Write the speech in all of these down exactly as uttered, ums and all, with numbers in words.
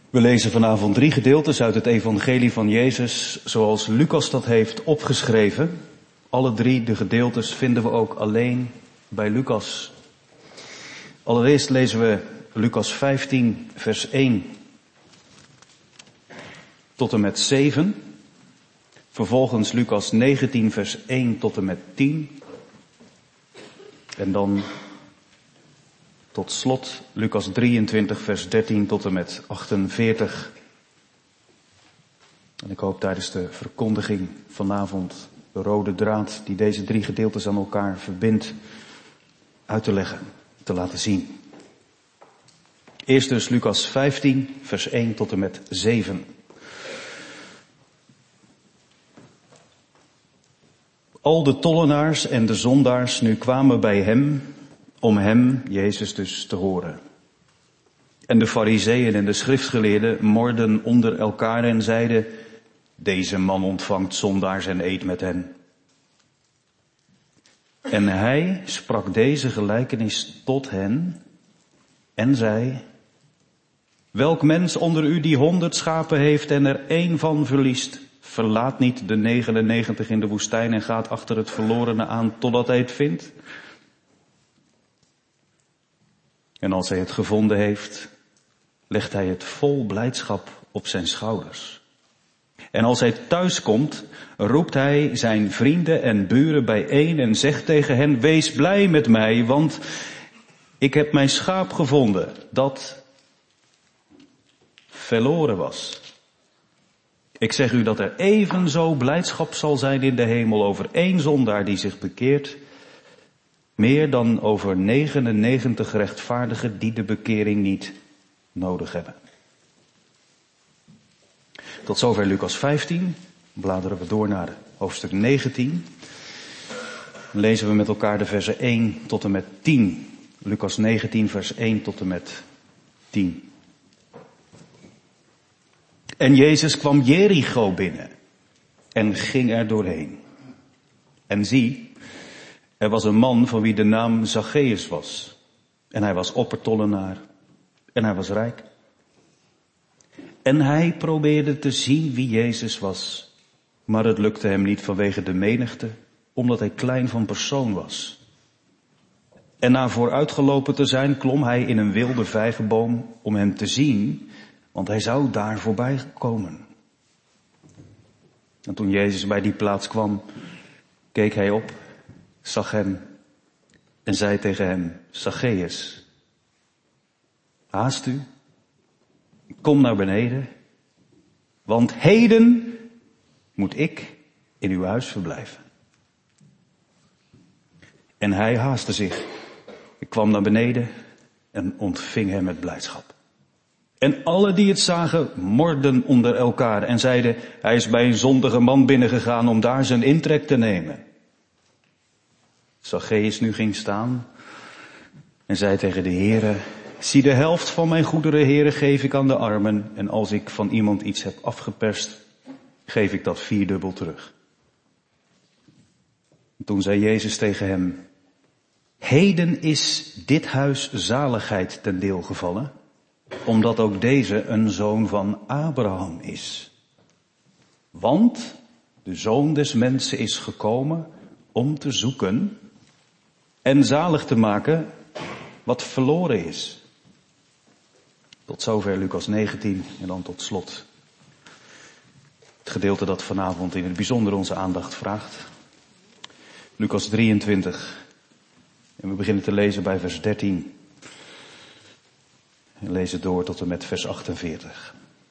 We lezen vanavond drie gedeeltes uit het evangelie van Jezus zoals Lucas dat heeft opgeschreven. Alle drie de gedeeltes vinden we ook alleen bij Lucas. Allereerst lezen we Lucas vijftien vers één tot en met zeven. Vervolgens Lucas negentien vers één tot en met tien. En dan tot slot Lucas drieëntwintig vers dertien tot en met achtenveertig. En ik hoop tijdens de verkondiging vanavond de rode draad die deze drie gedeeltes aan elkaar verbindt uit te leggen, te laten zien. Eerst dus Lucas vijftien vers één tot en met zeven. Al de tollenaars en de zondaars nu kwamen bij hem om hem, Jezus dus, te horen. En de farizeeën en de schriftgeleerden morden onder elkaar en zeiden: deze man ontvangt zondaars en eet met hen. En hij sprak deze gelijkenis tot hen en zei: welk mens onder u die honderd schapen heeft en er één van verliest, verlaat niet de negenennegentig in de woestijn en gaat achter het verlorene aan totdat hij het vindt? En als hij het gevonden heeft, legt hij het vol blijdschap op zijn schouders. En als hij thuis komt, roept hij zijn vrienden en buren bijeen en zegt tegen hen: wees blij met mij, want ik heb mijn schaap gevonden dat verloren was. Ik zeg u dat er evenzo blijdschap zal zijn in de hemel over één zondaar die zich bekeert, meer dan over negenennegentig rechtvaardigen die de bekering niet nodig hebben. Tot zover Lucas vijftien. Bladeren we door naar hoofdstuk negentien. Dan lezen we met elkaar de versen één tot en met tien. Lucas negentien vers één tot en met tien. En Jezus kwam Jericho binnen en ging er doorheen. En zie, er was een man van wie de naam Zacchaeus was. En hij was oppertollenaar. En hij was rijk. En hij probeerde te zien wie Jezus was. Maar het lukte hem niet vanwege de menigte, omdat hij klein van persoon was. En na vooruitgelopen te zijn, klom hij in een wilde vijgenboom om hem te zien, want hij zou daar voorbij komen. En toen Jezus bij die plaats kwam, keek hij op, zag hem en zei tegen hem: Zacchaeus, haast u, kom naar beneden, want heden moet ik in uw huis verblijven. En hij haastte zich, ik kwam naar beneden en ontving hem met blijdschap. En alle die het zagen morden onder elkaar en zeiden: hij is bij een zondige man binnengegaan om daar zijn intrek te nemen. Zacchaeus nu ging staan en zei tegen de Heere: zie, de helft van mijn goederen, Heere, geef ik aan de armen, en als ik van iemand iets heb afgeperst, geef ik dat vierdubbel terug. En toen zei Jezus tegen hem: heden is dit huis zaligheid ten deel gevallen, omdat ook deze een zoon van Abraham is. Want de Zoon des Mensen is gekomen om te zoeken en zalig te maken wat verloren is. Tot zover Lucas negentien en dan tot slot het gedeelte dat vanavond in het bijzonder onze aandacht vraagt. Lucas drieëntwintig. En we beginnen te lezen bij vers dertien. En lezen door tot en met vers achtenveertig.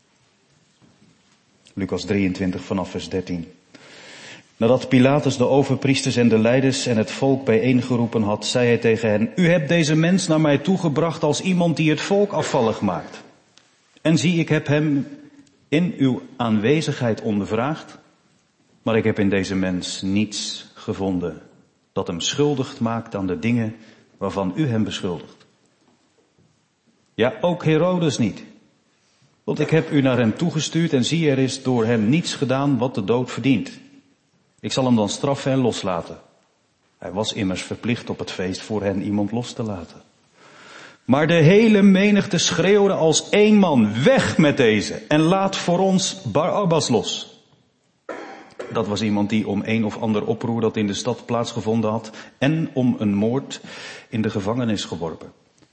Lucas drieëntwintig vanaf vers dertien. Nadat Pilatus de overpriesters en de leiders en het volk bijeengeroepen had, zei hij tegen hen: u hebt deze mens naar mij toegebracht als iemand die het volk afvallig maakt. En zie, ik heb hem in uw aanwezigheid ondervraagd, maar ik heb in deze mens niets gevonden dat hem schuldig maakt aan de dingen waarvan u hem beschuldigt. Ja, ook Herodes niet. Want ik heb u naar hem toegestuurd en zie, er is door hem niets gedaan wat de dood verdient. Ik zal hem dan straffen en loslaten. Hij was immers verplicht op het feest voor hen iemand los te laten. Maar de hele menigte schreeuwde als één man, weg met deze en laat voor ons Barabbas los. Dat was iemand die om een of ander oproer dat in de stad plaatsgevonden had en om een moord in de gevangenis geworpen.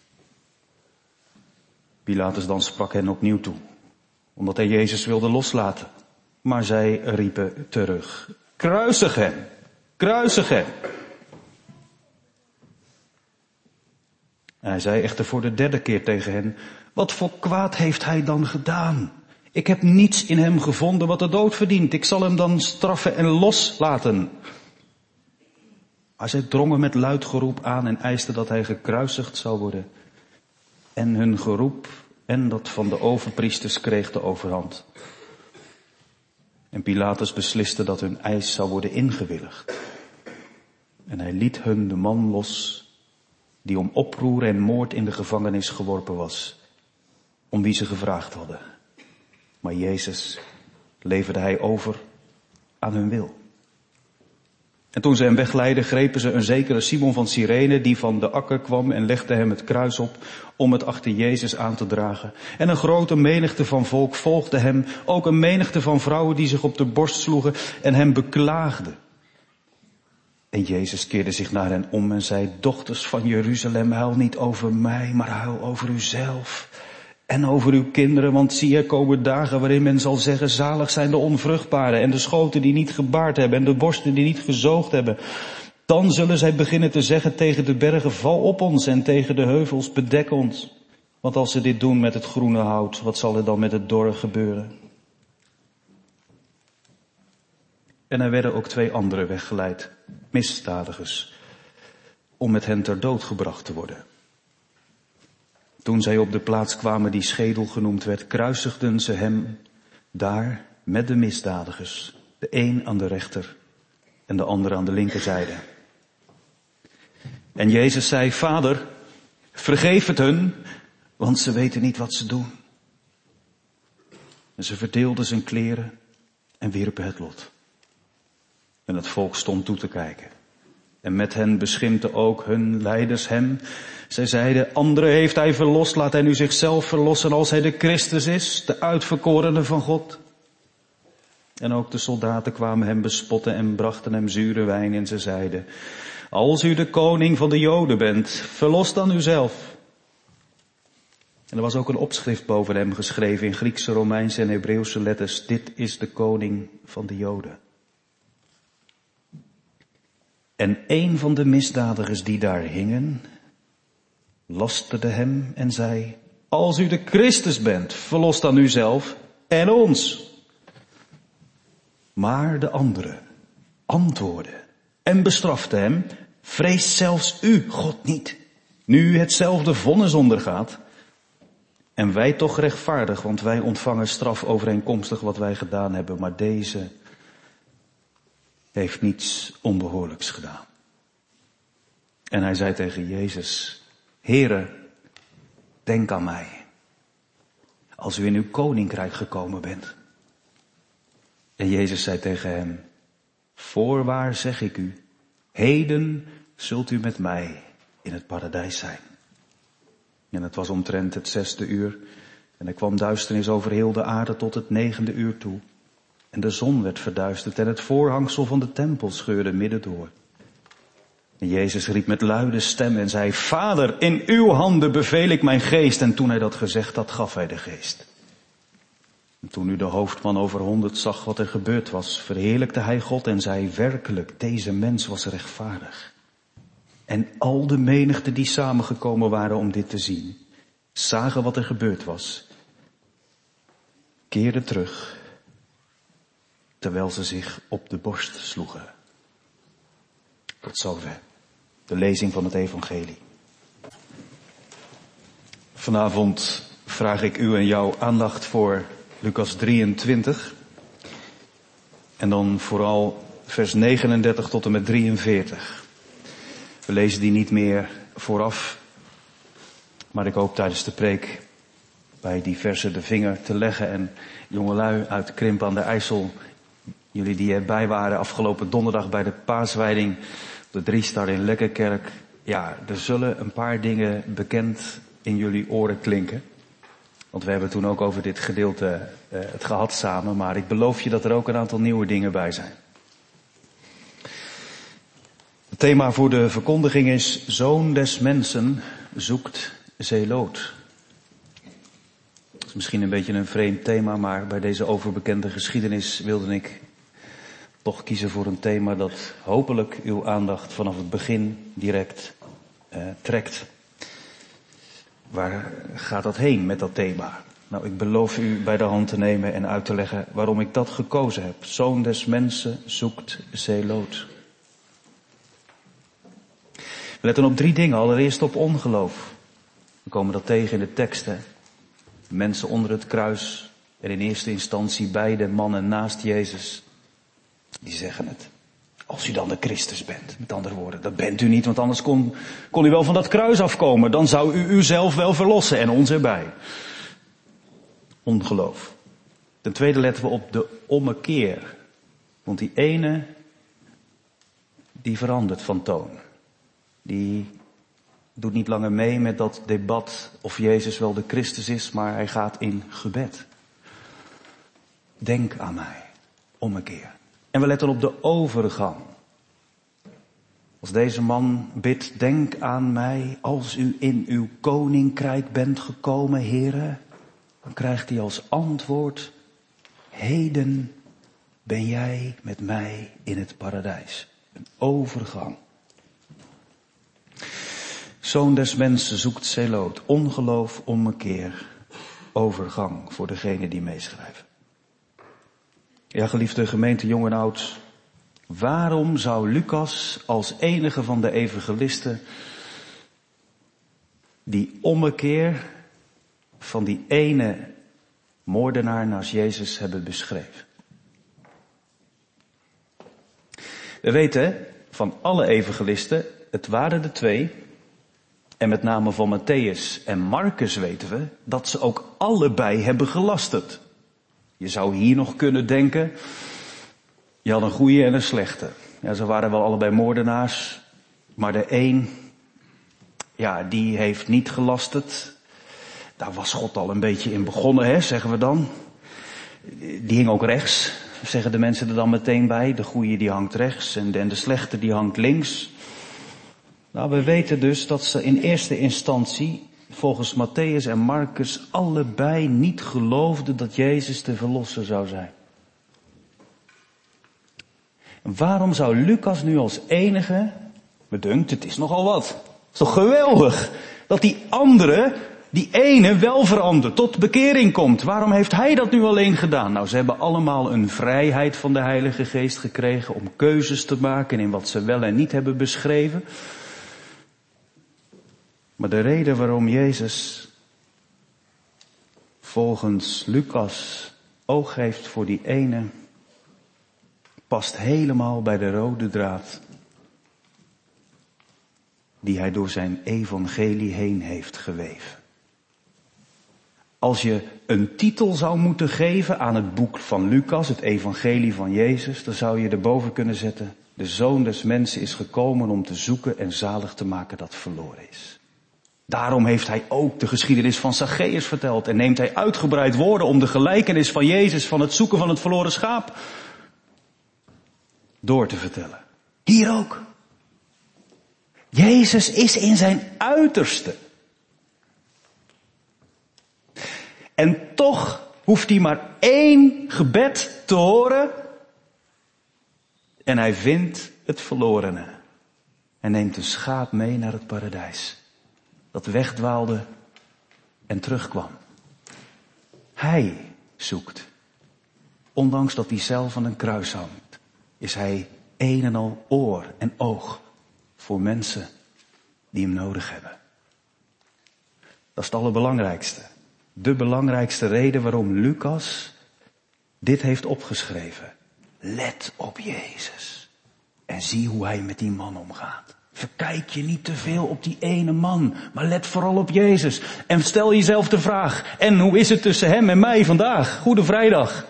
Pilatus dan sprak hen opnieuw toe, omdat hij Jezus wilde loslaten. Maar zij riepen terug, kruisig hem, kruisig hem. En hij zei echter voor de derde keer tegen hen, wat voor kwaad heeft hij dan gedaan? Ik heb niets in hem gevonden wat de dood verdient. Ik zal hem dan straffen en loslaten. Maar zij drongen met luid geroep aan en eisten dat hij gekruisigd zou worden. En hun geroep en dat van de overpriesters kreeg de overhand. En Pilatus besliste dat hun eis zou worden ingewilligd. En hij liet hun de man los die om oproer en moord in de gevangenis geworpen was, om wie ze gevraagd hadden. Maar Jezus leverde hij over aan hun wil. En toen ze hem wegleidden, grepen ze een zekere Simon van Cyrene, die van de akker kwam, en legden hem het kruis op om het achter Jezus aan te dragen. En een grote menigte van volk volgde hem, ook een menigte van vrouwen die zich op de borst sloegen en hem beklaagden. En Jezus keerde zich naar hen om en zei, dochters van Jeruzalem, huil niet over mij, maar huil over uzelf en over uw kinderen. Want zie, er komen dagen waarin men zal zeggen, zalig zijn de onvruchtbaren en de schoten die niet gebaard hebben en de borsten die niet gezoogd hebben. Dan zullen zij beginnen te zeggen tegen de bergen, val op ons, en tegen de heuvels, bedek ons. Want als ze dit doen met het groene hout, wat zal er dan met het dorre gebeuren? En er werden ook twee anderen weggeleid, misdadigers, om met hen ter dood gebracht te worden. Toen zij op de plaats kwamen die schedel genoemd werd, kruisigden ze hem daar met de misdadigers, de een aan de rechter en de ander aan de linkerzijde. En Jezus zei, Vader, vergeef het hun, want ze weten niet wat ze doen. En ze verdeelden zijn kleren en wierpen het lot. En het volk stond toe te kijken. En met hen beschimpten ook hun leiders hem. Zij zeiden, anderen heeft hij verlost, laat hij nu zichzelf verlossen als hij de Christus is, de uitverkorene van God. En ook de soldaten kwamen hem bespotten en brachten hem zure wijn en ze zeiden, als u de koning van de Joden bent, verlos dan uzelf. En er was ook een opschrift boven hem geschreven in Griekse, Romeinse en Hebreeuwse letters, dit is de koning van de Joden. En een van de misdadigers die daar hingen, lasterde hem en zei, als u de Christus bent, verlos dan uzelf en ons. Maar de andere antwoordde en bestrafte hem, vreest zelfs u God niet, nu hetzelfde vonnis ondergaat. En wij toch rechtvaardig, want wij ontvangen straf overeenkomstig wat wij gedaan hebben, maar deze heeft niets onbehoorlijks gedaan. En hij zei tegen Jezus, Heere, denk aan mij, als u in uw koninkrijk gekomen bent. En Jezus zei tegen hem, voorwaar zeg ik u, heden zult u met mij in het paradijs zijn. En het was omtrent het zesde uur, en er kwam duisternis over heel de aarde tot het negende uur toe. En de zon werd verduisterd en het voorhangsel van de tempel scheurde midden door. En Jezus riep met luide stem en zei, Vader, in uw handen beveel ik mijn geest. En toen hij dat gezegd had, gaf hij de geest. En toen nu de hoofdman over honderd zag wat er gebeurd was, verheerlijkte hij God en zei, werkelijk, deze mens was rechtvaardig. En al de menigte die samengekomen waren om dit te zien, zagen wat er gebeurd was, keerden terug, terwijl ze zich op de borst sloegen. Tot zover de lezing van het evangelie. Vanavond vraag ik u en jou aandacht voor Lucas drieëntwintig. En dan vooral vers negenendertig tot en met drieënveertig. We lezen die niet meer vooraf, maar ik hoop tijdens de preek bij die versen de vinger te leggen. En jongelui uit Krimpen aan de IJssel, jullie die erbij waren afgelopen donderdag bij de paaswijding, de Driestar in Lekkerkerk. Ja, er zullen een paar dingen bekend in jullie oren klinken. Want we hebben toen ook over dit gedeelte uh, het gehad samen, maar ik beloof je dat er ook een aantal nieuwe dingen bij zijn. Het thema voor de verkondiging is: Zoon des mensen zoekt zeeloot. Dat is misschien een beetje een vreemd thema, maar bij deze overbekende geschiedenis wilde ik toch kiezen voor een thema dat hopelijk uw aandacht vanaf het begin direct uh, trekt. Waar gaat dat heen met dat thema? Nou, ik beloof u bij de hand te nemen en uit te leggen waarom ik dat gekozen heb. Zoon des mensen zoekt zeeloot. We letten op drie dingen. Allereerst op ongeloof. We komen dat tegen in de teksten. Mensen onder het kruis en in eerste instantie beide mannen naast Jezus. Die zeggen het. Als u dan de Christus bent, met andere woorden. Dat bent u niet, want anders kon, kon u wel van dat kruis afkomen. Dan zou u uzelf wel verlossen en ons erbij. Ongeloof. Ten tweede letten we op de ommekeer. Want die ene, die verandert van toon. Die doet niet langer mee met dat debat of Jezus wel de Christus is, maar hij gaat in gebed. Denk aan mij. Ommekeer. En we letten op de overgang. Als deze man bidt, denk aan mij als u in uw koninkrijk bent gekomen, Heere. Dan krijgt hij als antwoord: heden ben jij met mij in het paradijs. Een overgang. Zoon des mensen zoekt zeeloot. Ongeloof, ommekeer, overgang voor degene die meeschrijven. Ja, geliefde gemeente, jong en oud. Waarom zou Lucas als enige van de evangelisten die ommekeer van die ene moordenaar naast Jezus hebben beschreven? We weten van alle evangelisten, het waren de twee, en met name van Matthäus en Marcus weten we, dat ze ook allebei hebben gelasterd. Je zou hier nog kunnen denken, je had een goede en een slechte. Ja, ze waren wel allebei moordenaars, maar de een, ja, die heeft niet gelasterd. Daar was God al een beetje in begonnen, hè, zeggen we dan. Die hing ook rechts, zeggen de mensen er dan meteen bij. De goede die hangt rechts en de, en de slechte die hangt links. Nou, we weten dus dat ze in eerste instantie, volgens Matthäus en Marcus, allebei niet geloofden dat Jezus de verlosser zou zijn. En waarom zou Lucas nu als enige, me dunkt, het is nogal wat. Het is toch geweldig dat die andere, die ene wel verandert, tot bekering komt. Waarom heeft hij dat nu alleen gedaan? Nou, ze hebben allemaal een vrijheid van de Heilige Geest gekregen om keuzes te maken in wat ze wel en niet hebben beschreven. Maar de reden waarom Jezus volgens Lucas oog heeft voor die ene, past helemaal bij de rode draad die hij door zijn evangelie heen heeft geweven. Als je een titel zou moeten geven aan het boek van Lucas, het evangelie van Jezus, dan zou je erboven kunnen zetten: de Zoon des Mensen is gekomen om te zoeken en zalig te maken dat verloren is. Daarom heeft hij ook de geschiedenis van Zacchaeus verteld en neemt hij uitgebreid woorden om de gelijkenis van Jezus, van het zoeken van het verloren schaap, door te vertellen. Hier ook. Jezus is in zijn uiterste. En toch hoeft hij maar één gebed te horen en hij vindt het verlorene. En neemt een schaap mee naar het paradijs. Dat wegdwaalde en terugkwam. Hij zoekt. Ondanks dat hij zelf aan een kruis hangt, is hij een en al oor en oog voor mensen die hem nodig hebben. Dat is het allerbelangrijkste. De belangrijkste reden waarom Lucas dit heeft opgeschreven. Let op Jezus en zie hoe hij met die man omgaat. Verkijk je niet te veel op die ene man, maar let vooral op Jezus. En stel jezelf de vraag, en hoe is het tussen hem en mij vandaag? Goede Vrijdag.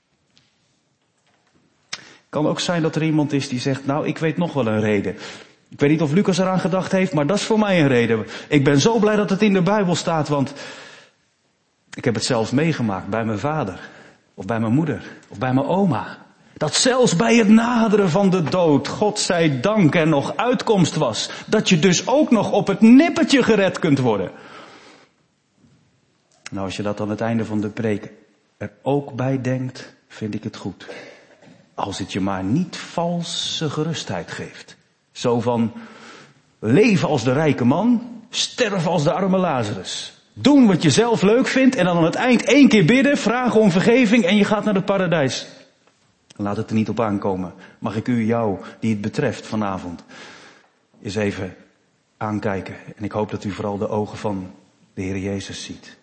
Kan ook zijn dat er iemand is die zegt, nou, ik weet nog wel een reden. Ik weet niet of Lucas eraan gedacht heeft, maar dat is voor mij een reden. Ik ben zo blij dat het in de Bijbel staat, want ik heb het zelf meegemaakt bij mijn vader, of bij mijn moeder, of bij mijn oma. Dat zelfs bij het naderen van de dood, God zij dank, er nog uitkomst was. Dat je dus ook nog op het nippertje gered kunt worden. Nou, als je dat aan het einde van de preek er ook bij denkt, vind ik het goed. Als het je maar niet valse gerustheid geeft. Zo van, leven als de rijke man, sterven als de arme Lazarus. Doen wat je zelf leuk vindt en dan aan het eind één keer bidden, vragen om vergeving en je gaat naar het paradijs. Laat het er niet op aankomen. Mag ik u, jou, die het betreft vanavond, eens even aankijken. En ik hoop dat u vooral de ogen van de Heer Jezus ziet.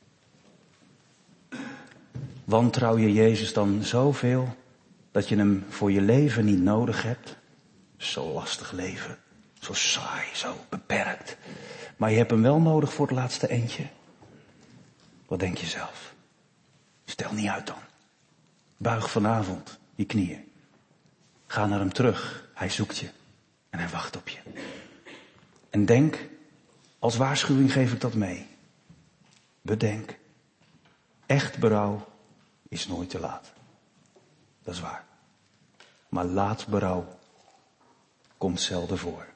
Wantrouw je Jezus dan zoveel dat je hem voor je leven niet nodig hebt? Zo lastig leven. Zo saai, zo beperkt. Maar je hebt hem wel nodig voor het laatste eindje. Wat denk je zelf? Stel niet uit dan. Buig vanavond je knieën. Ga naar hem terug. Hij zoekt je. En hij wacht op je. En denk, als waarschuwing geef ik dat mee. Bedenk. Echt berouw is nooit te laat. Dat is waar. Maar laat berouw komt zelden voor.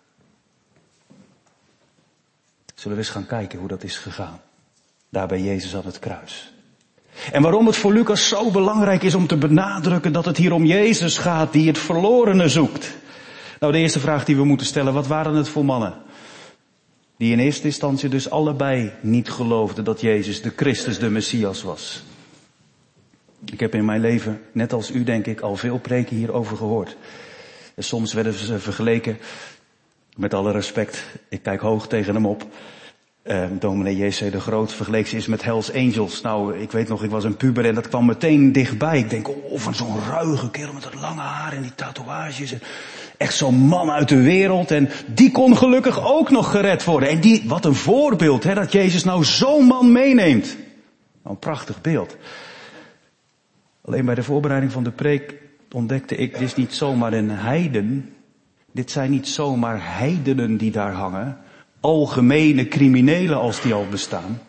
Zullen we eens gaan kijken hoe dat is gegaan. Daar bij Jezus aan het kruis. En waarom het voor Lucas zo belangrijk is om te benadrukken dat het hier om Jezus gaat die het verlorene zoekt. Nou, de eerste vraag die we moeten stellen, wat waren het voor mannen? Die in eerste instantie dus allebei niet geloofden dat Jezus de Christus, de Messias was. Ik heb in mijn leven, net als u denk ik, al veel preken hierover gehoord. En soms werden ze vergeleken, met alle respect, ik kijk hoog tegen hem op. Uh, dominee J C de Groot vergeleek ze eens met Hells Angels. Nou, ik weet nog, ik was een puber en dat kwam meteen dichtbij. Ik denk, oh, van zo'n ruige kerel met dat lange haar en die tatoeages. En echt zo'n man uit de wereld. En die kon gelukkig ook nog gered worden. En die, wat een voorbeeld, hè, dat Jezus nou zo'n man meeneemt. Nou, een prachtig beeld. Alleen bij de voorbereiding van de preek ontdekte ik, dit is niet zomaar een heiden. Dit zijn niet zomaar heidenen die daar hangen. Algemene criminelen als die al bestaan.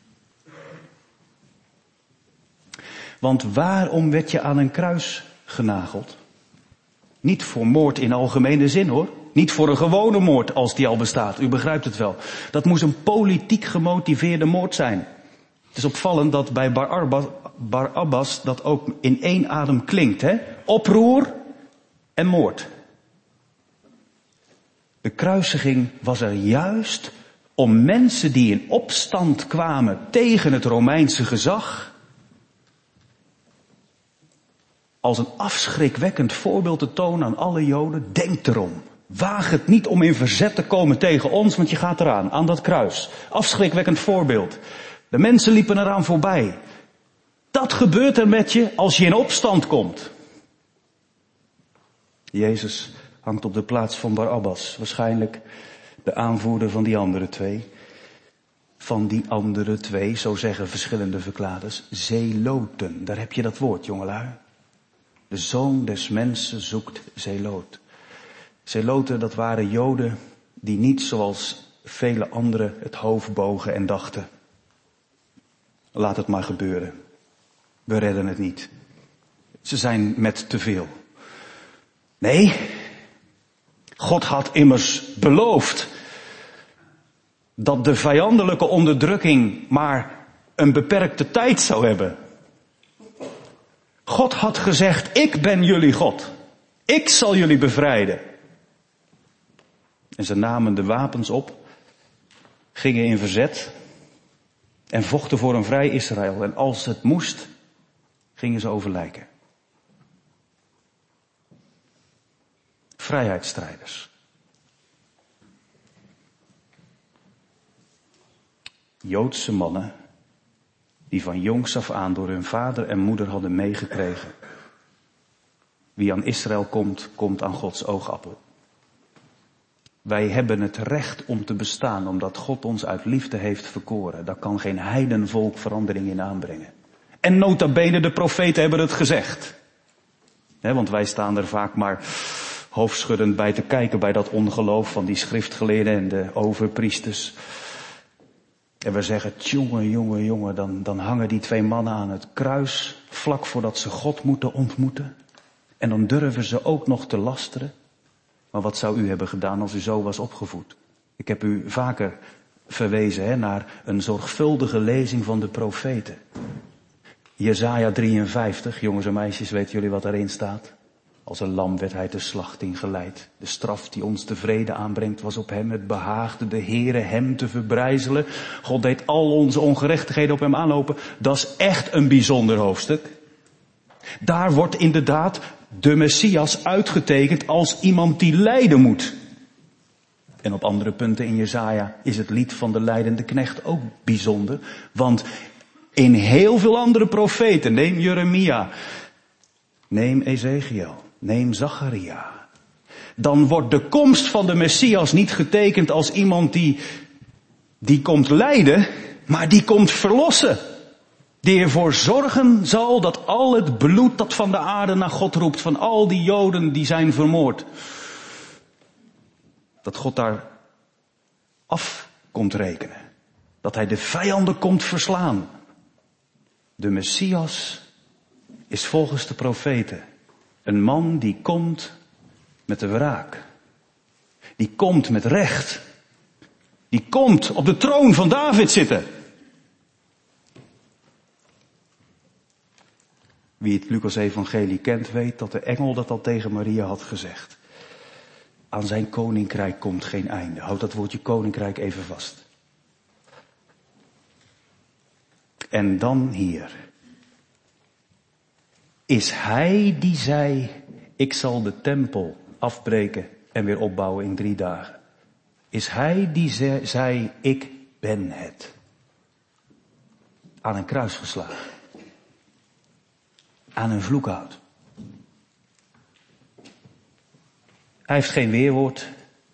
Want waarom werd je aan een kruis genageld? Niet voor moord in algemene zin hoor. Niet voor een gewone moord als die al bestaat. U begrijpt het wel. Dat moest een politiek gemotiveerde moord zijn. Het is opvallend dat bij Barabbas, Barabbas dat ook in één adem klinkt. Hè? Oproer en moord. De kruisiging was er juist om mensen die in opstand kwamen tegen het Romeinse gezag, als een afschrikwekkend voorbeeld te tonen aan alle Joden. Denk erom. Waag het niet om in verzet te komen tegen ons, want je gaat eraan, aan dat kruis. Afschrikwekkend voorbeeld. De mensen liepen eraan voorbij. Dat gebeurt er met je als je in opstand komt. Jezus hangt op de plaats van Barabbas. Waarschijnlijk de aanvoerder van die andere twee. Van die andere twee, zo zeggen verschillende verklaarders, zeeloten. Daar heb je dat woord, jongelui. De zoon des mensen zoekt zeeloot. Zeeloten, dat waren Joden die niet zoals vele anderen het hoofd bogen en dachten: laat het maar gebeuren. We redden het niet. Ze zijn met te veel. Nee, God had immers beloofd dat de vijandelijke onderdrukking maar een beperkte tijd zou hebben. God had gezegd, ik ben jullie God. Ik zal jullie bevrijden. En ze namen de wapens op, gingen in verzet en vochten voor een vrij Israël. En als het moest, gingen ze over lijken. Vrijheidsstrijders. Joodse mannen die van jongs af aan door hun vader en moeder hadden meegekregen: wie aan Israël komt, komt aan Gods oogappel. Wij hebben het recht om te bestaan, omdat God ons uit liefde heeft verkoren. Daar kan geen heidenvolk verandering in aanbrengen. En nota bene, de profeten hebben het gezegd. He, want wij staan er vaak maar hoofdschuddend bij te kijken bij dat ongeloof van die schriftgeleerden en de overpriesters. En we zeggen, jongen, jongen, jongen, dan, dan hangen die twee mannen aan het kruis, vlak voordat ze God moeten ontmoeten. En dan durven ze ook nog te lasteren. Maar wat zou u hebben gedaan als u zo was opgevoed? Ik heb u vaker verwezen hè, naar een zorgvuldige lezing van de profeten. Jesaja drieënvijftig, jongens en meisjes, weten jullie wat daarin staat? Als een lam werd hij ter slachting geleid. De straf die ons de vrede aanbrengt was op hem. Het behaagde de Heere hem te verbrijzelen. God deed al onze ongerechtigheden op hem aanlopen. Dat is echt een bijzonder hoofdstuk. Daar wordt inderdaad de Messias uitgetekend als iemand die lijden moet. En op andere punten in Jesaja is het lied van de lijdende knecht ook bijzonder. Want in heel veel andere profeten, neem Jeremia, neem Ezekiel, neem Zacharia. Dan wordt de komst van de Messias niet getekend als iemand die, die komt lijden, maar die komt verlossen. Die ervoor zorgen zal dat al het bloed dat van de aarde naar God roept, van al die Joden die zijn vermoord, dat God daar af komt rekenen. Dat hij de vijanden komt verslaan. De Messias is volgens de profeten een man die komt met de wraak. Die komt met recht. Die komt op de troon van David zitten. Wie het Lucas-evangelie kent weet dat de engel dat al tegen Maria had gezegd. Aan zijn koninkrijk komt geen einde. Houd dat woordje koninkrijk even vast. En dan hier. Is hij die zei, ik zal de tempel afbreken en weer opbouwen in drie dagen. Is hij die ze- zei, ik ben het. Aan een kruis geslagen. Aan een vloekhout. Hij heeft geen weerwoord.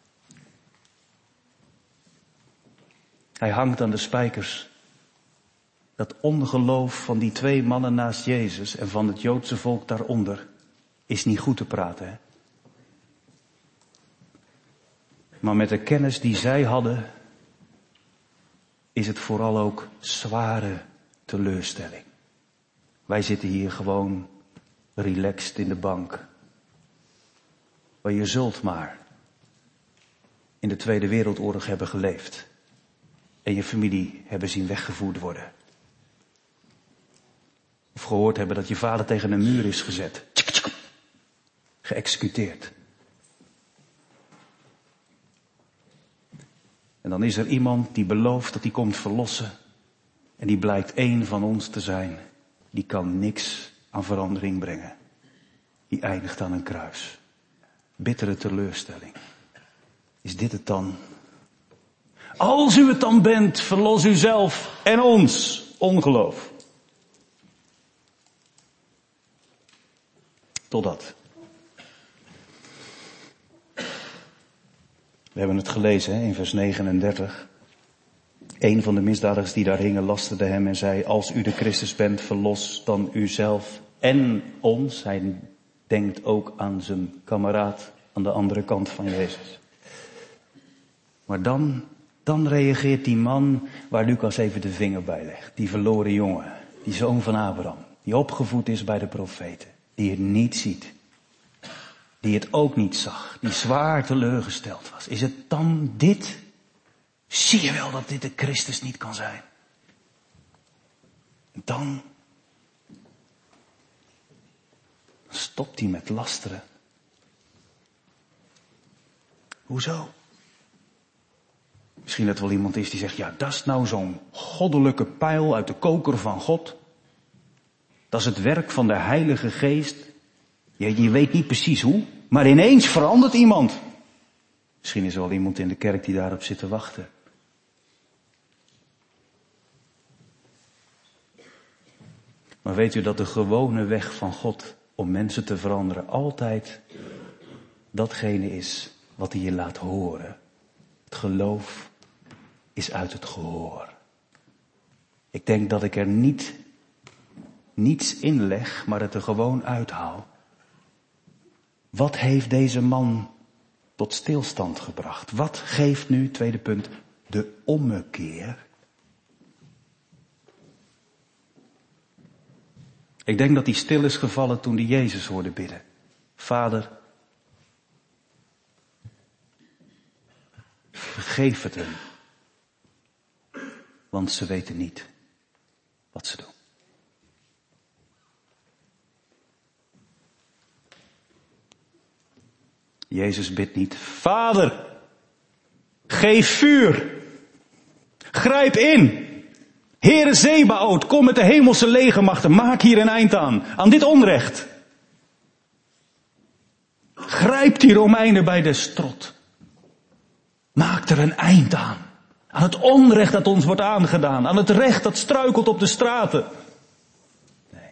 Hij hangt aan de spijkers. Dat ongeloof van die twee mannen naast Jezus en van het Joodse volk daaronder is niet goed te praten. Hè? Maar met de kennis die zij hadden, is het vooral ook zware teleurstelling. Wij zitten hier gewoon relaxed in de bank. Maar je zult maar in de Tweede Wereldoorlog hebben geleefd. En je familie hebben zien weggevoerd worden. Of gehoord hebben dat je vader tegen een muur is gezet. Geëxecuteerd. En dan is er iemand die belooft dat hij komt verlossen. En die blijkt één van ons te zijn. Die kan niks aan verandering brengen. Die eindigt aan een kruis. Bittere teleurstelling. Is dit het dan? Als u het dan bent, verlos u zelf en ons. Ongeloof. Totdat. We hebben het gelezen hè, in vers negenendertig. Een van de misdadigers die daar hingen lasterde hem en zei, als u de Christus bent, verlos dan uzelf en ons. Hij denkt ook aan zijn kameraad aan de andere kant van Jezus. Maar dan, dan reageert die man waar Lucas even de vinger bij legt. Die verloren jongen, die zoon van Abraham, die opgevoed is bij de profeten. Die het niet ziet. Die het ook niet zag. Die zwaar teleurgesteld was. Is het dan dit? Zie je wel dat dit de Christus niet kan zijn? En dan stopt hij met lasteren. Hoezo? Misschien dat er wel iemand is die zegt, ja, dat is nou zo'n goddelijke pijl uit de koker van God. Dat is het werk van de Heilige Geest. Je, je weet niet precies hoe, maar ineens verandert iemand. Misschien is er wel iemand in de kerk die daarop zit te wachten. Maar weet u dat de gewone weg van God om mensen te veranderen altijd datgene is wat hij je laat horen. Het geloof is uit het gehoor. Ik denk dat ik er niet niets inleg, maar het er gewoon uithaal. Wat heeft deze man tot stilstand gebracht? Wat geeft nu, tweede punt, de ommekeer? Ik denk dat hij stil is gevallen toen hij Jezus hoorde bidden. Vader, vergeef het hem, want ze weten niet wat ze doen. Jezus bidt niet, Vader, geef vuur, grijp in. Heere Zebaoth, kom met de hemelse legermachten, maak hier een eind aan, aan dit onrecht. Grijp die Romeinen bij de strot. Maak er een eind aan. Aan het onrecht dat ons wordt aangedaan, aan het recht dat struikelt op de straten. Nee.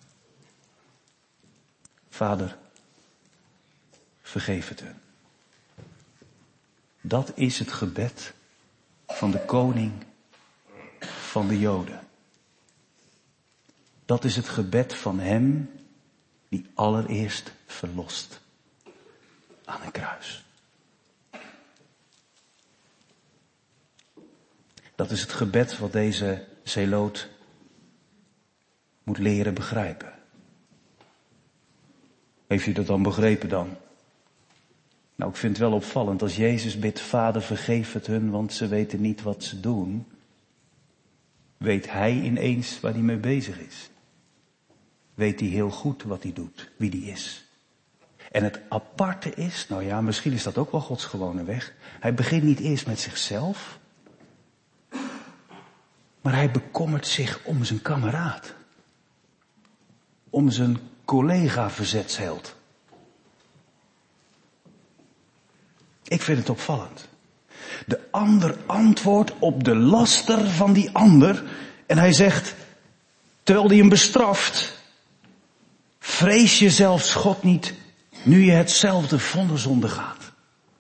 Vader, vergeef het hun. Dat is het gebed van de koning van de Joden. Dat is het gebed van hem die allereerst verlost aan een kruis. Dat is het gebed wat deze zeloot moet leren begrijpen. Heeft u dat dan begrepen dan? Nou, ik vind het wel opvallend als Jezus bidt, Vader vergeef het hun, want ze weten niet wat ze doen. Weet hij ineens waar hij mee bezig is. Weet hij heel goed wat hij doet, wie hij is. En het aparte is, nou ja, misschien is dat ook wel Gods gewone weg. Hij begint niet eerst met zichzelf, maar hij bekommert zich om zijn kameraad. Om zijn collega-verzetsheld. Ik vind het opvallend. De ander antwoordt op de laster van die ander. En hij zegt, terwijl hij hem bestraft, vrees je zelfs God niet, nu je hetzelfde vonnis ondergaat.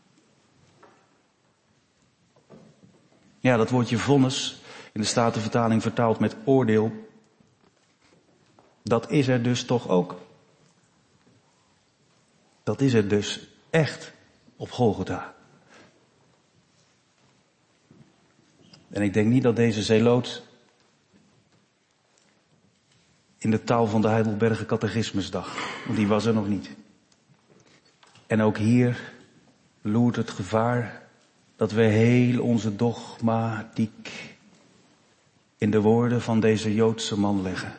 Ja, dat woordje vonnis, in de Statenvertaling vertaald met oordeel, dat is er dus toch ook. Dat is er dus echt op Golgotha. En ik denk niet dat deze zeeloot in de taal van de Heidelberger Catechismus dacht, want die was er nog niet. En ook hier loert het gevaar dat we heel onze dogmatiek in de woorden van deze Joodse man leggen.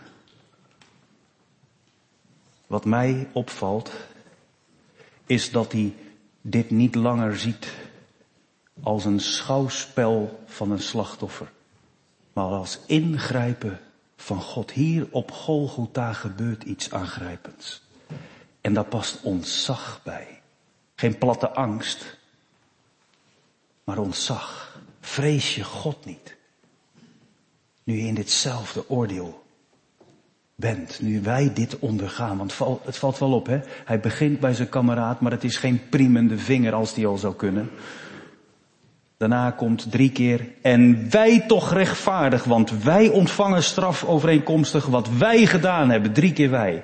Wat mij opvalt, is dat hij dit niet langer ziet als een schouwspel van een slachtoffer, maar als ingrijpen van God. Hier op Golgotha gebeurt iets aangrijpends. En daar past ontzag bij. Geen platte angst, maar ontzag. Vrees je God niet? Nu je in ditzelfde oordeel bent, nu wij dit ondergaan. Want het valt wel op, hè? Hij begint bij zijn kameraad, maar het is geen priemende vinger als die al zou kunnen. Daarna komt drie keer, en wij toch rechtvaardig, want wij ontvangen straf overeenkomstig wat wij gedaan hebben. Drie keer wij.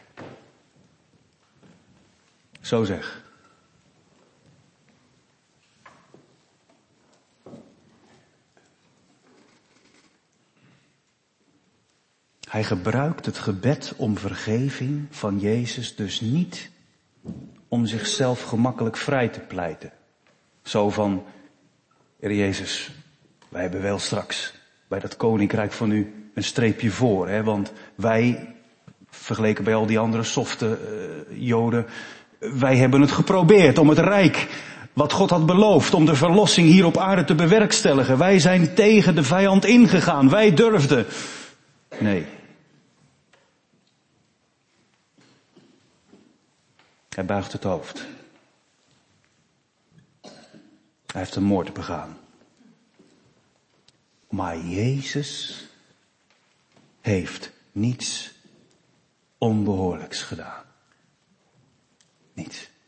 Zo zeg. Hij gebruikt het gebed om vergeving van Jezus dus niet om zichzelf gemakkelijk vrij te pleiten. Zo van, Heer Jezus, wij hebben wel straks bij dat koninkrijk van u een streepje voor. Hè? Want wij, vergeleken bij al die andere softe uh, Joden, wij hebben het geprobeerd om het rijk wat God had beloofd, om de verlossing hier op aarde te bewerkstelligen. Wij zijn tegen de vijand ingegaan. Wij durfden. Nee. Hij buigt het hoofd. Hij heeft een moord begaan. Maar Jezus heeft niets onbehoorlijks gedaan. Niets.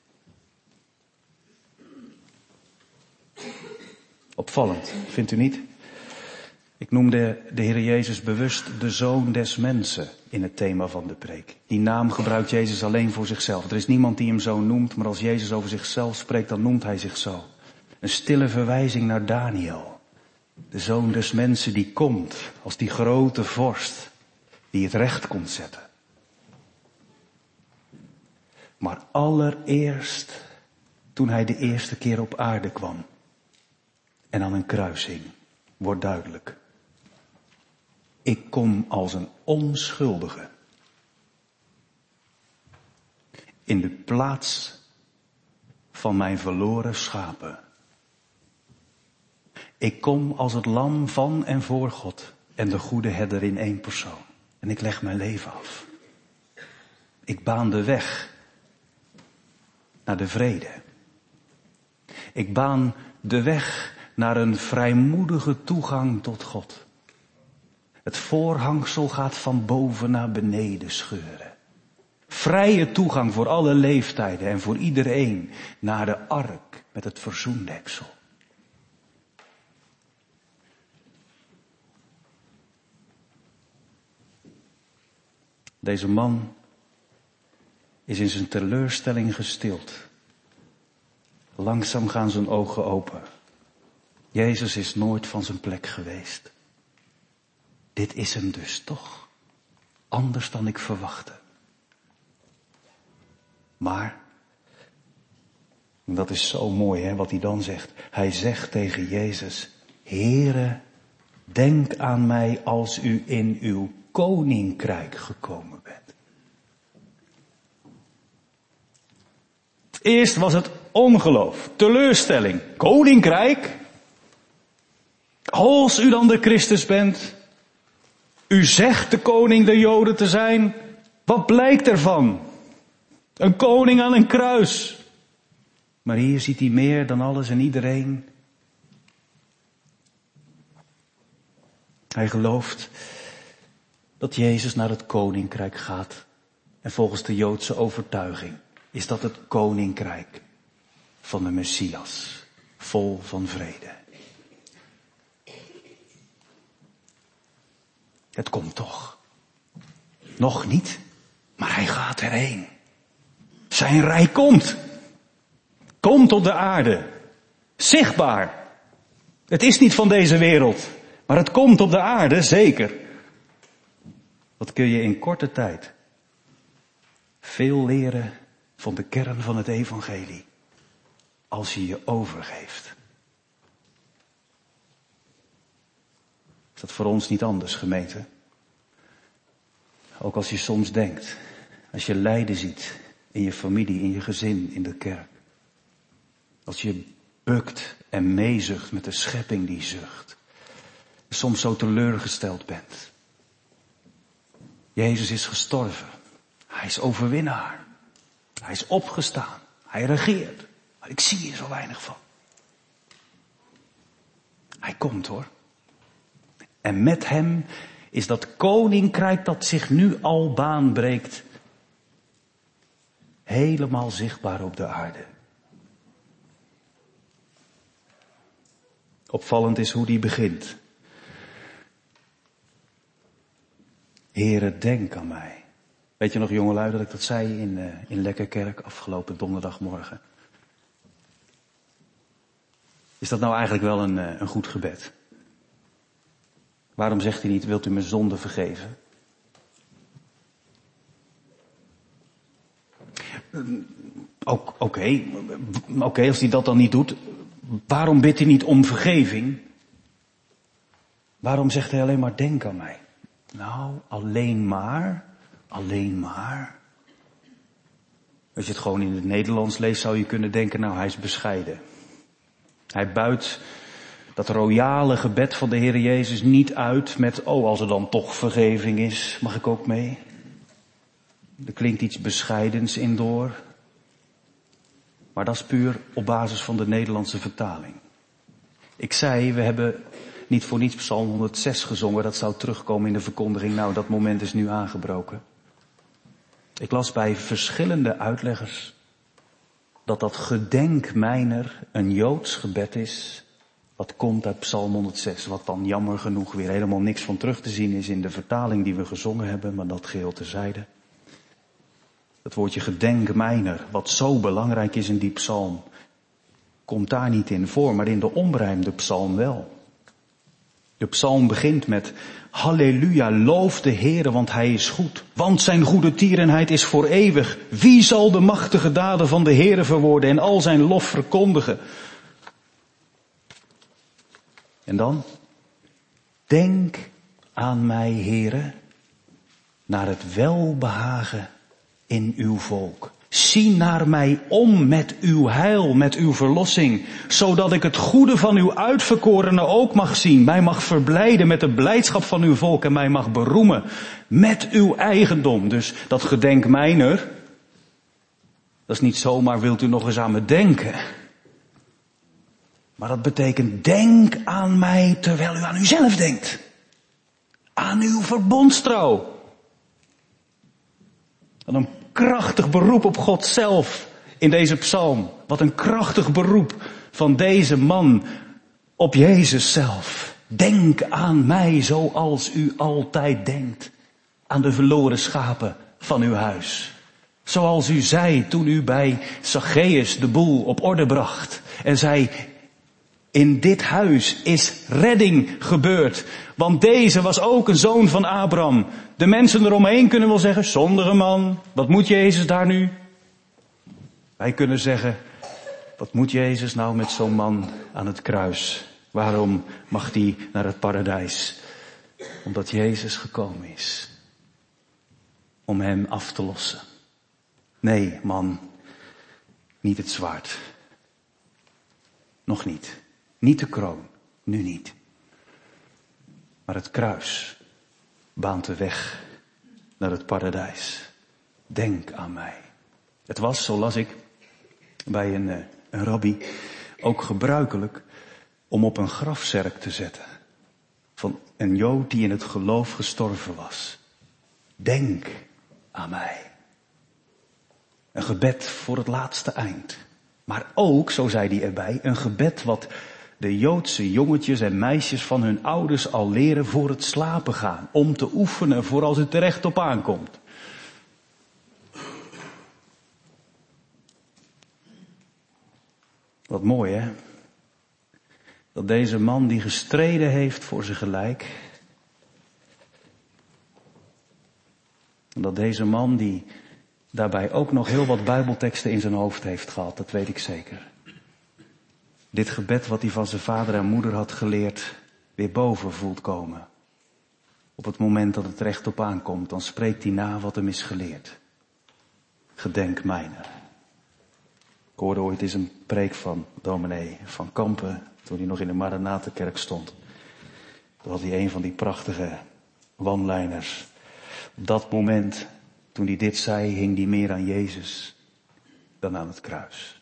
Opvallend, vindt u niet? Ik noemde de Heer Jezus bewust de Zoon des Mensen in het thema van de preek. Die naam gebruikt Jezus alleen voor zichzelf. Er is niemand die hem zo noemt, maar als Jezus over zichzelf spreekt, dan noemt hij zich zo. Een stille verwijzing naar Daniel. De Zoon des Mensen die komt als die grote vorst die het recht komt zetten. Maar allereerst toen hij de eerste keer op aarde kwam en aan een kruis hing, wordt duidelijk. Ik kom als een onschuldige in de plaats van mijn verloren schapen. Ik kom als het lam van en voor God en de goede herder in één persoon. En ik leg mijn leven af. Ik baan de weg naar de vrede. Ik baan de weg naar een vrijmoedige toegang tot God. Het voorhangsel gaat van boven naar beneden scheuren. Vrije toegang voor alle leeftijden en voor iedereen naar de ark met het verzoendeksel. Deze man is in zijn teleurstelling gestild. Langzaam gaan zijn ogen open. Jezus is nooit van zijn plek geweest. Dit is hem dus toch. Anders dan ik verwachtte. Maar, dat is zo mooi hè, wat hij dan zegt. Hij zegt tegen Jezus, Heere, denk aan mij als u in uw koninkrijk gekomen bent. Eerst was het ongeloof, teleurstelling, koninkrijk. Als u dan de Christus bent, u zegt de koning der Joden te zijn, wat blijkt ervan? Een koning aan een kruis. Maar hier ziet hij meer dan alles en iedereen. Hij gelooft dat Jezus naar het koninkrijk gaat. En volgens de Joodse overtuiging is dat het koninkrijk van de Messias, vol van vrede. Het komt toch. Nog niet, maar hij gaat erheen. Zijn rijk komt. Komt op de aarde. Zichtbaar. Het is niet van deze wereld, maar het komt op de aarde, zeker. Wat kun je in korte tijd veel leren van de kern van het evangelie, als je je overgeeft. Is dat voor ons niet anders, gemeente? Ook als je soms denkt, als je lijden ziet in je familie, in je gezin, in de kerk. Als je bukt en meezucht met de schepping die zucht. Soms zo teleurgesteld bent. Jezus is gestorven. Hij is overwinnaar. Hij is opgestaan. Hij regeert. Maar ik zie hier zo weinig van. Hij komt hoor. En met hem is dat koninkrijk dat zich nu al baanbreekt helemaal zichtbaar op de aarde. Opvallend is hoe die begint. Heere, denk aan mij. Weet je nog, jongelui, dat ik dat zei in, uh, in Lekkerkerk afgelopen donderdagmorgen? Is dat nou eigenlijk wel een, uh, een goed gebed? Waarom zegt hij niet, wilt u mijn zonde vergeven? Oké, okay, okay, als hij dat dan niet doet, waarom bidt hij niet om vergeving? Waarom zegt hij alleen maar, denk aan mij? Nou, alleen maar, alleen maar. Als je het gewoon in het Nederlands leest, zou je kunnen denken, nou, hij is bescheiden. Hij buit dat royale gebed van de Heer Jezus niet uit met, oh, als er dan toch vergeving is, mag ik ook mee? Er klinkt iets bescheidens in door. Maar dat is puur op basis van de Nederlandse vertaling. Ik zei, we hebben niet voor niets Psalm honderdzes gezongen. Dat zou terugkomen in de verkondiging. Nou, dat moment is nu aangebroken. Ik las bij verschillende uitleggers dat dat gedenk mijner een Joods gebed is, wat komt uit Psalm honderdzes, wat dan jammer genoeg weer helemaal niks van terug te zien is in de vertaling die we gezongen hebben, maar dat geheel terzijde. Het woordje gedenk mijner, wat zo belangrijk is in die psalm, komt daar niet in voor, maar in de omrijmde psalm wel. De psalm begint met Halleluja, loof de Heere, want hij is goed. Want zijn goede tierenheid is voor eeuwig. Wie zal de machtige daden van de Heere verwoorden en al zijn lof verkondigen? En dan, denk aan mij, Heere, naar het welbehagen in uw volk. Zie naar mij om met uw heil, met uw verlossing, zodat ik het goede van uw uitverkorenen ook mag zien, mij mag verblijden met de blijdschap van uw volk en mij mag beroemen met uw eigendom. Dus dat gedenk mijner, dat is niet zomaar wilt u nog eens aan me denken. Maar dat betekent denk aan mij terwijl u aan uzelf denkt. Aan uw verbondstrouw. Wat een krachtig beroep op God zelf in deze psalm. Wat een krachtig beroep van deze man op Jezus zelf. Denk aan mij zoals u altijd denkt. Aan de verloren schapen van uw huis. Zoals u zei toen u bij Zacchaeus de boel op orde bracht. En zei, in dit huis is redding gebeurd. Want deze was ook een zoon van Abraham. De mensen eromheen kunnen wel zeggen, zondige man, wat moet Jezus daar nu? Wij kunnen zeggen, wat moet Jezus nou met zo'n man aan het kruis? Waarom mag die naar het paradijs? Omdat Jezus gekomen is om hem af te lossen. Nee, man, niet het zwaard. Nog niet. Niet de kroon, nu niet. Maar het kruis baant de weg naar het paradijs. Denk aan mij. Het was, zo las ik, bij een, een rabbi ook gebruikelijk om op een grafzerk te zetten. Van een Jood die in het geloof gestorven was. Denk aan mij. Een gebed voor het laatste eind. Maar ook, zo zei hij erbij, een gebed wat de Joodse jongetjes en meisjes van hun ouders al leren voor het slapen gaan. Om te oefenen voor als het er echt op aankomt. Wat mooi, hè? Dat deze man die gestreden heeft voor zijn gelijk. En dat deze man die daarbij ook nog heel wat bijbelteksten in zijn hoofd heeft gehad, dat weet ik zeker. Dit gebed wat hij van zijn vader en moeder had geleerd, weer boven voelt komen. Op het moment dat het er echt op aankomt, dan spreekt hij na wat hem is geleerd. Gedenk mijner. Ik hoorde ooit eens een preek van dominee Van Kampen, toen hij nog in de Maranatenkerk stond. Toen had hij een van die prachtige one-liners. Op dat moment, toen hij dit zei, hing hij meer aan Jezus dan aan het kruis.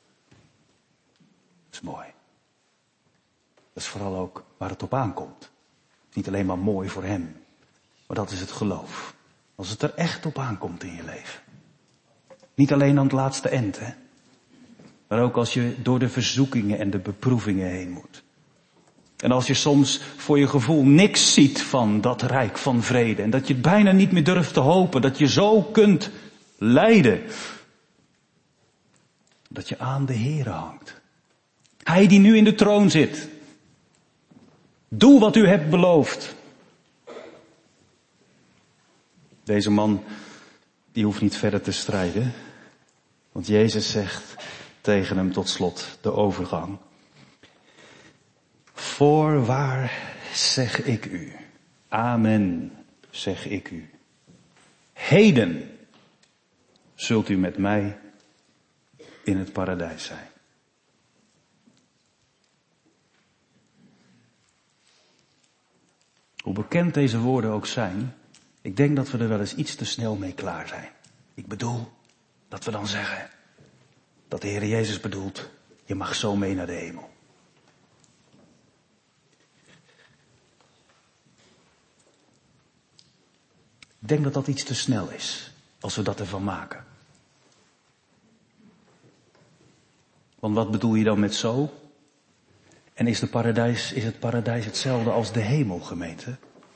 Dat is mooi. Dat is vooral ook waar het op aankomt. Niet alleen maar mooi voor hem, maar dat is het geloof. Als het er echt op aankomt in je leven. Niet alleen aan het laatste eind, hè. Maar ook als je door de verzoekingen en de beproevingen heen moet. En als je soms voor je gevoel niks ziet van dat rijk van vrede. En dat je het bijna niet meer durft te hopen. Dat je zo kunt lijden. Dat je aan de Heere hangt. Hij die nu in de troon zit. Doe wat u hebt beloofd. Deze man, die hoeft niet verder te strijden. Want Jezus zegt tegen hem tot slot de overgang. Voorwaar zeg ik u. Amen zeg ik u. Heden zult u met mij in het paradijs zijn. Hoe bekend deze woorden ook zijn, ik denk dat we er wel eens iets te snel mee klaar zijn. Ik bedoel dat we dan zeggen dat de Heer Jezus bedoelt, je mag zo mee naar de hemel. Ik denk dat dat iets te snel is, als we dat ervan maken. Want wat bedoel je dan met zo? En is, de paradijs, is het paradijs hetzelfde als de hemel, gemeente?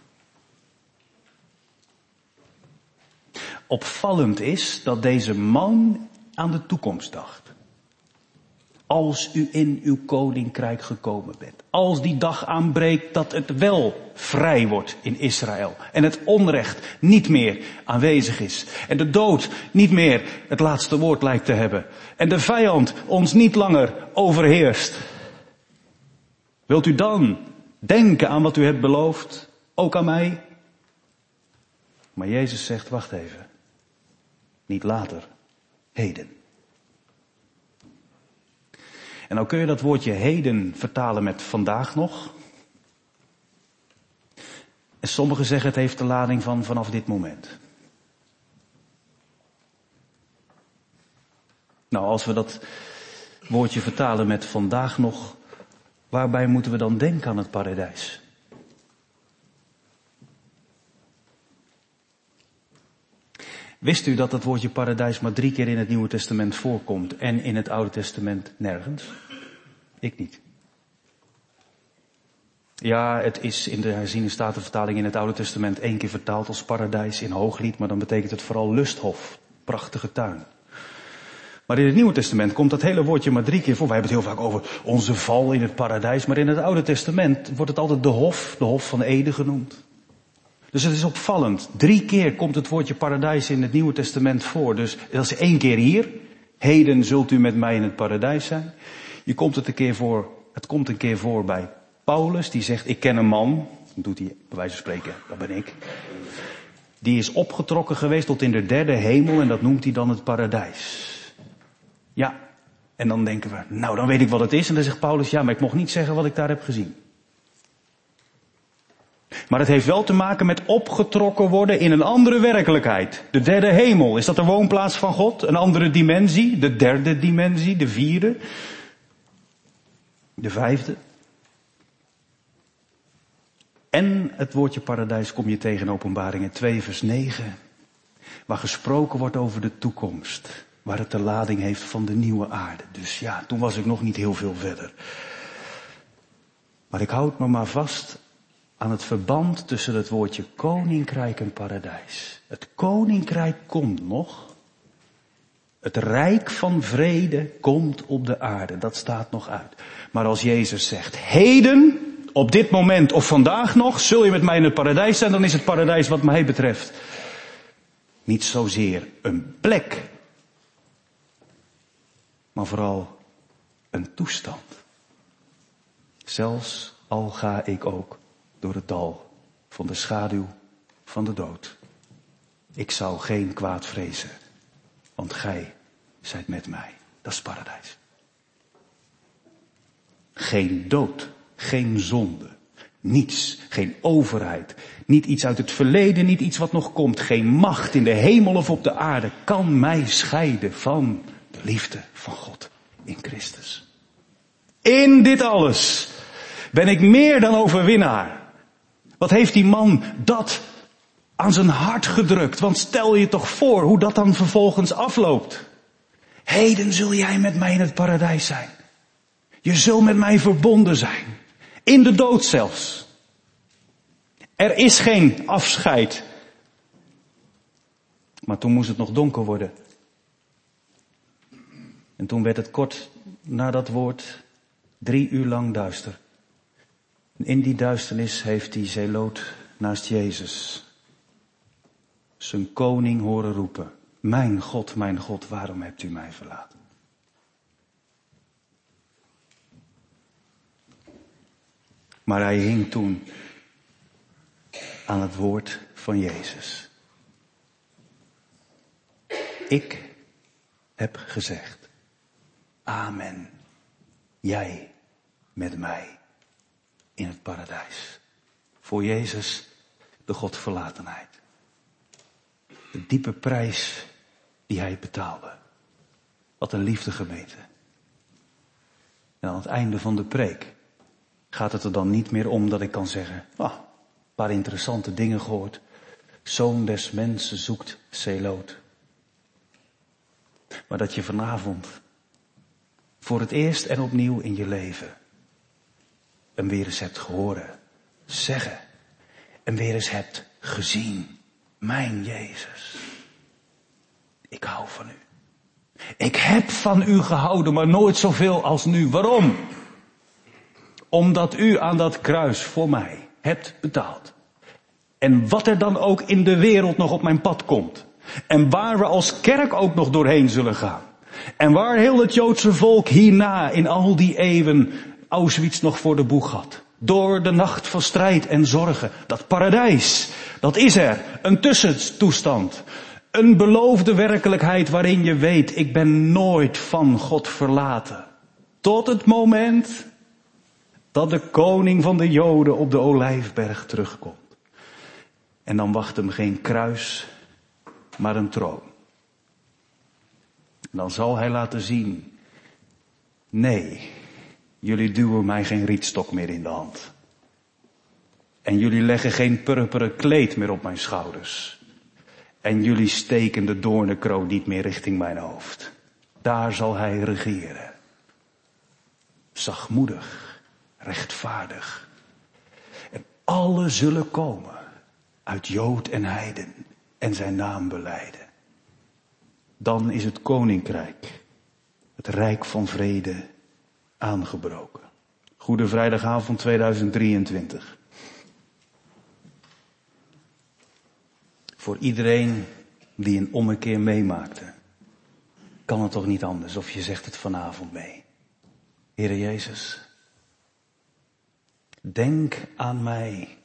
Opvallend is dat deze man aan de toekomst dacht. Als u in uw koninkrijk gekomen bent. Als die dag aanbreekt dat het wel vrij wordt in Israël. En het onrecht niet meer aanwezig is. En de dood niet meer het laatste woord lijkt te hebben. En de vijand ons niet langer overheerst. Wilt u dan denken aan wat u hebt beloofd? Ook aan mij? Maar Jezus zegt, wacht even. Niet later, heden. En nou kun je dat woordje heden vertalen met vandaag nog. En sommigen zeggen het heeft de lading van vanaf dit moment. Nou, als we dat woordje vertalen met vandaag nog, waarbij moeten we dan denken aan het paradijs? Wist u dat het woordje paradijs maar drie keer in het Nieuwe Testament voorkomt en in het Oude Testament nergens? Ik niet. Ja, het is in de herziene statenvertaling in het Oude Testament één keer vertaald als paradijs in Hooglied, maar dan betekent het vooral lusthof, prachtige tuin. Maar in het Nieuwe Testament komt dat hele woordje maar drie keer voor. Wij hebben het heel vaak over onze val in het paradijs, maar in het Oude Testament wordt het altijd de hof, de hof van Eden genoemd. Dus het is opvallend. Drie keer komt het woordje paradijs in het Nieuwe Testament voor. Dus dat is één keer hier. Heden zult u met mij in het paradijs zijn. Je komt het een keer voor, het komt een keer voor bij Paulus. Die zegt, ik ken een man. Dat doet hij bij wijze van spreken, dat ben ik. Die is opgetrokken geweest tot in de derde hemel en dat noemt hij dan het paradijs. Ja, en dan denken we, nou dan weet ik wat het is. En dan zegt Paulus, ja, maar ik mocht niet zeggen wat ik daar heb gezien. Maar het heeft wel te maken met opgetrokken worden in een andere werkelijkheid. De derde hemel, is dat de woonplaats van God? Een andere dimensie, de derde dimensie, de vierde, de vijfde. En het woordje paradijs kom je tegen in Openbaringen twee vers negen. Waar gesproken wordt over de toekomst. Waar het de lading heeft van de nieuwe aarde. Dus ja, toen was ik nog niet heel veel verder. Maar ik houd me maar vast aan het verband tussen het woordje koninkrijk en paradijs. Het koninkrijk komt nog. Het rijk van vrede komt op de aarde. Dat staat nog uit. Maar als Jezus zegt, heden, op dit moment of vandaag nog, zul je met mij in het paradijs zijn, dan is het paradijs wat mij betreft niet zozeer een plek, maar vooral een toestand. Zelfs al ga ik ook door het dal van de schaduw van de dood. Ik zou geen kwaad vrezen, want gij zijt met mij. Dat is paradijs. Geen dood, geen zonde, niets, geen overheid, niet iets uit het verleden, niet iets wat nog komt, geen macht in de hemel of op de aarde kan mij scheiden van de liefde van God in Christus. In dit alles ben ik meer dan overwinnaar. Wat heeft die man dat aan zijn hart gedrukt? Want stel je toch voor hoe dat dan vervolgens afloopt. Heden zul jij met mij in het paradijs zijn. Je zult met mij verbonden zijn. In de dood zelfs. Er is geen afscheid. Maar toen moest het nog donker worden. En toen werd het kort na dat woord drie uur lang duister. En in die duisternis heeft die zeeloot naast Jezus zijn koning horen roepen. Mijn God, mijn God, waarom hebt u mij verlaten? Maar hij hing toen aan het woord van Jezus. Ik heb gezegd, amen, jij met mij in het paradijs. Voor Jezus de Godverlatenheid. De diepe prijs die hij betaalde. Wat een liefde gemeten. En aan het einde van de preek gaat het er dan niet meer om dat ik kan zeggen, ah, een paar interessante dingen gehoord. Zoon des mensen zoekt zeeloot. Maar dat je vanavond voor het eerst en opnieuw in je leven hem weer eens hebt gehoord zeggen. En weer eens hebt gezien. Mijn Jezus. Ik hou van u. Ik heb van u gehouden, maar nooit zoveel als nu. Waarom? Omdat u aan dat kruis voor mij hebt betaald. En wat er dan ook in de wereld nog op mijn pad komt. En waar we als kerk ook nog doorheen zullen gaan. En waar heel het Joodse volk hierna in al die eeuwen Auschwitz nog voor de boeg had. Door de nacht van strijd en zorgen. Dat paradijs, dat is er. Een tussentoestand. Een beloofde werkelijkheid waarin je weet, ik ben nooit van God verlaten. Tot het moment dat de koning van de Joden op de Olijfberg terugkomt. En dan wacht hem geen kruis, maar een troon. En dan zal hij laten zien, nee, jullie duwen mij geen rietstok meer in de hand. En jullie leggen geen purperen kleed meer op mijn schouders. En jullie steken de doornenkroon niet meer richting mijn hoofd. Daar zal hij regeren. Zachtmoedig, rechtvaardig. En alle zullen komen uit Jood en heiden en zijn naam belijden. Dan is het koninkrijk, het rijk van vrede, aangebroken. Goede vrijdagavond tweeduizend drieëntwintig. Voor iedereen die een ommekeer meemaakte, kan het toch niet anders of je zegt het vanavond mee. Heere Jezus, denk aan mij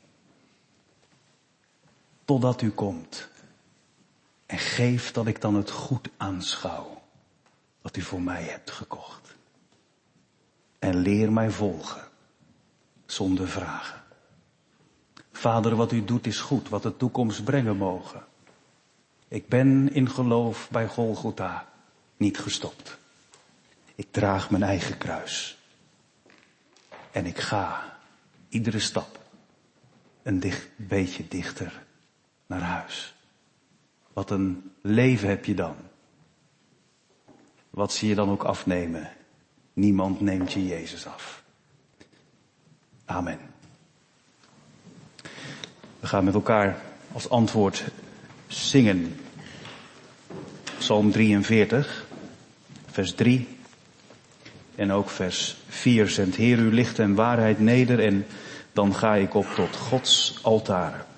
totdat u komt en geef dat ik dan het goed aanschouw wat u voor mij hebt gekocht. En leer mij volgen zonder vragen. Vader, wat u doet is goed, wat de toekomst brengen mogen. Ik ben in geloof bij Golgotha niet gestopt. Ik draag mijn eigen kruis. En ik ga iedere stap een dicht, beetje dichter naar huis. Wat een leven heb je dan. Wat zie je dan ook afnemen? Niemand neemt je Jezus af. Amen. We gaan met elkaar als antwoord zingen. Psalm drieënveertig, vers drie. En ook vers vier. Zend Heer uw licht en waarheid neder en dan ga ik op tot Gods altaar.